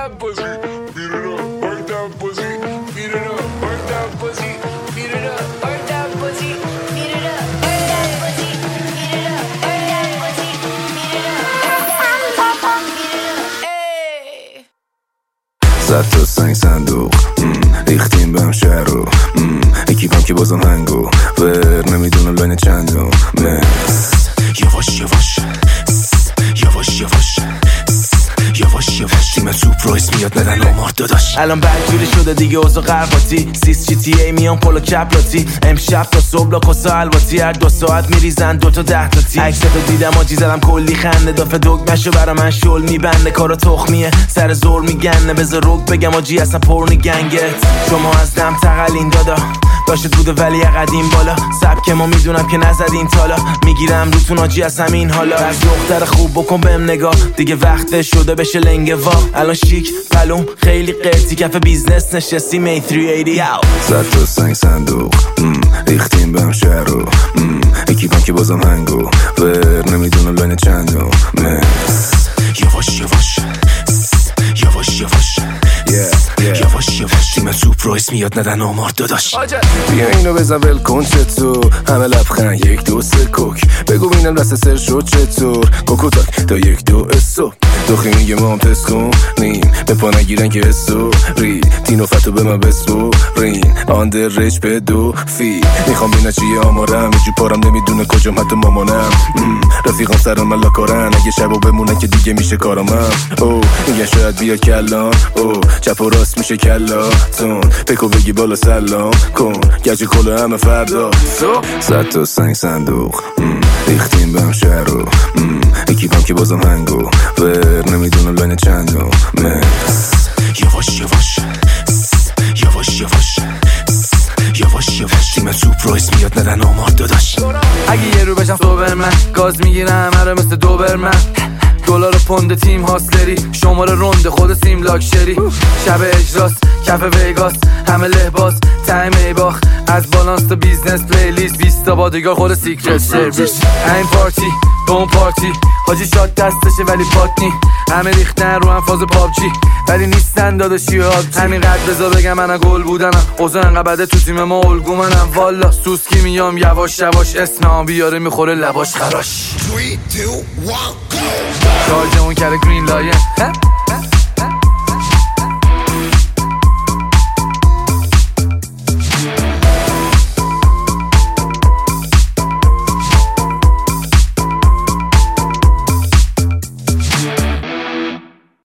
that pussy, beat it up, work that pussy, beat it up, work that pussy, beat it up, work that pussy, beat it up, work that pussy, beat it up, work that pussy, beat it up, زد تو سنگ صندوق ریختیم بهم شهر رو اکیپم که بازم هنگو ور نمیدونم لاین چندو یواش یواش یواش یواش یواش یواش تیم سوپ رو اسم میاد ندن آمار داداش الان بدجوری شده دیگه اوضاع قرباتی سیس جی تی ای میان پولو کپلاتی امشب تا صبح لاکوسا الواتی هر 2 ساعت میریزن 2 تا 10 تا تی عکستو دیدم آجی زدم کلی خنده دافه دگمشو برا من شل میبنده کارا تخمیه سر زور میگنه بذار روک بگم آجی اصلا پرن گنگت شما از دم تقلین دادا داشت بوده ولی قدیم بالا سبک ما میدونم که نزدین تالا میگیرم روتون آجی از همین حالا از دختر خوب بکن بهم نگاه دیگه وقت شده بشه لنگه وا الان شیک پلوم خیلی قرتی کف بیزنس نشستی می 380 زد تو سنگ صندوق ریختیم بهم شهر رو اکیپم که بازم هنگو ور نمیدونم لاین چندو یواش یواش یواش یواش یواش یواش تیم سوپ رو اسم میاد ندن آمار داداش بیا اینو بزن ول کن چطور همه لبخند 1 2 3 کوک بگو بینم دست سر شد چطور کوکو تاک تا 1 2 اسو دوخی میگه ما هم تست کنیم به پا نگیرن که اسو ری تینو فتو به من بسپو رین آندر ریچ به 2 فی میخوام بینه چیه آمارم یه جو پارم نمیدونه کجام حتی مامانم رفیقام سران ملا کارن اگه شبو بمونه که دیگه میشه کارامم او میگن شاید بیا کلان او چپ و راست میشه کلاتون بکو بگی بالا سلام کن گج کلو همه فردا زد تو سنگ صندوق ریختیم بهم شهر رو اکیپم که بازم هنگو ور نمیدونم لاین چندو یواش یواش یواش یواش یواش یواش تیم سوپ رو اسم میاد ندن آمار داداش اگه یه رو بشم سوبرمن گاز میگیرم هره مثل دوبرمن دلار پوند تیم هاسلری شماره رونده خود سیم لاکشری شب اجراس کف ویگاس همه لحباس تایم ای باخ از بالانس تا بیزنس پلیلیست 20 تا بادیگار خود سیکرت سرویس این پارتی به اون پارتی حاجی شاد دستشه ولی پاتنی همه ریختن رو هم فاز پابجی ولی نیستن داداشی همین قد بذار بگم من گل بودنم اوضاع انقدر بده تو تیم ما الگو منم والا سوسکی میام یواش یواش اسمم بیاره میخوره لباش خراش 3 2 1 go شارژ اون کره گرین لاین